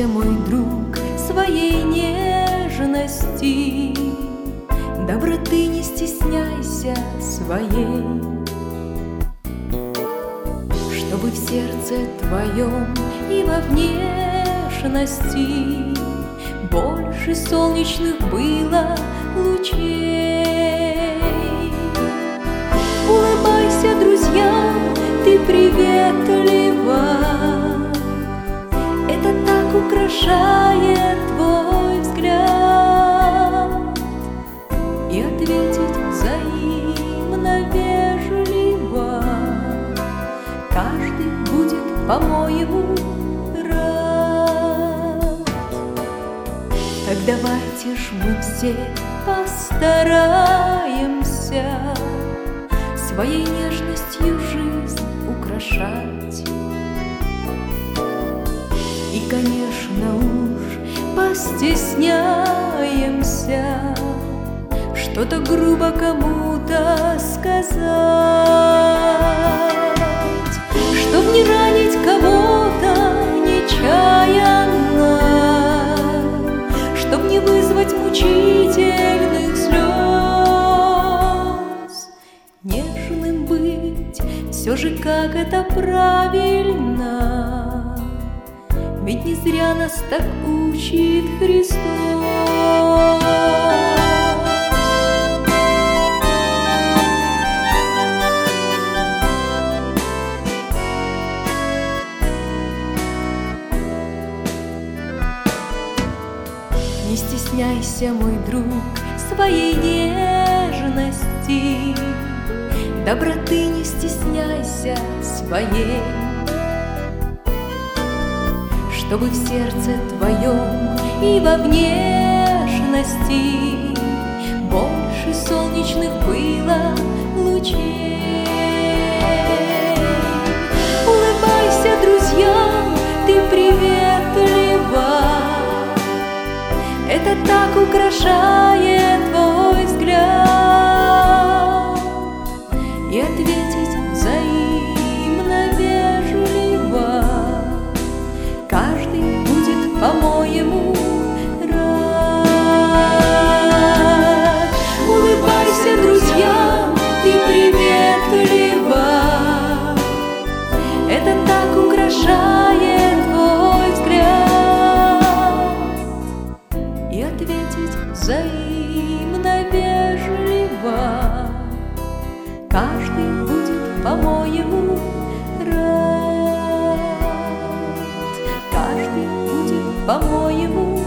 стесняйся, мой друг, своей нежности, доброты не стесняйся своей, чтобы в сердце твоем и во внешности больше солнечных было лучей. Улыбайся друзьям, ты приветлива, это так украшает твой взгляд, и ответить взаимно вежливо каждый будет, по-моему, рад. Так давайте ж мы все постараемся своей нежностью жизнь украшать. И, конечно, уж постесняемся что-то грубо кому-то сказать, чтоб не ранить кого-то нечаянно, чтоб не вызвать мучительных слез. Нежным быть все же как это правильно, ведь не зря нас так учит Христос. Не стесняйся, мой друг, своей нежности, доброты не стесняйся своей, чтобы в сердце твоем и во внешности больше солнечных было лучей. Улыбайся друзьям, ты приветлива, это так украшает твой взгляд, и ответить взаимно вежливо каждый будет, по-моему, рад. Улыбайся друзьям, ты приветлива, это так украшает твой взгляд, и ответить взаимно вежливо каждый будет, по-моему, рад. Каждый будет, по-моему,